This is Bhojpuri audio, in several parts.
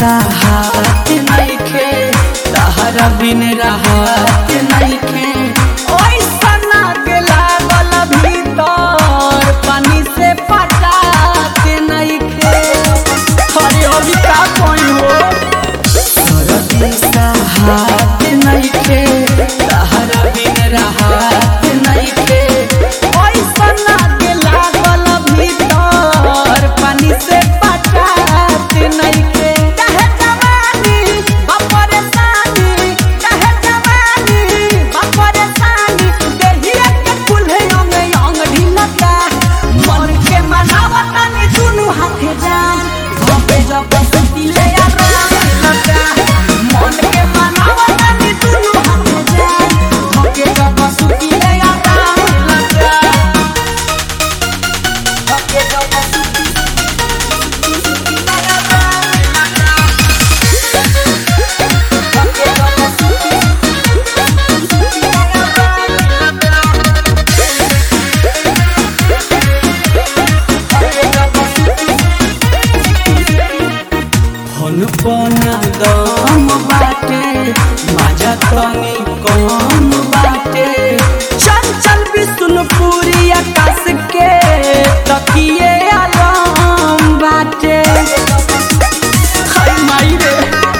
साहत नइखे तहरा बिन रहत नइखे ओइसा नागे लागल भीतर पानी से पटात नइखे अरे अभी का कोई हो सरदी साहत नइखे तहरा बिन रहत नइखे ओइसा नागे लागल भीतर पानी से पटात नइखे चाहे जवानी बपरेशानी चाहे जवानी बपरेशानी देहिया के कुल्हे अंग अंग ढिलका मन के मनावतानी दुनु हाथे जान धोके जब सुतिले आराम लगा मन के मनावतानी दुनु हाथे जान धोके जब सुतिले आराम लगा धोके जब पना दम बाटे माझा तनी कम बाटे चंचल विष्णुपुरी आकाश के तकिए आलम बाटे हाय माई रे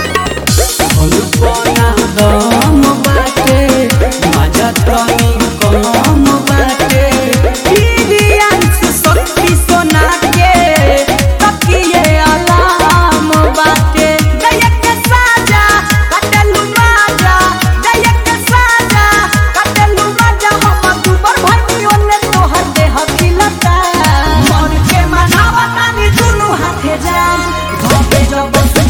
पना दम बाटे माझा तनी कम बाटे दिव्यांश शक्ति सोना के तकिए आलम बाटे जब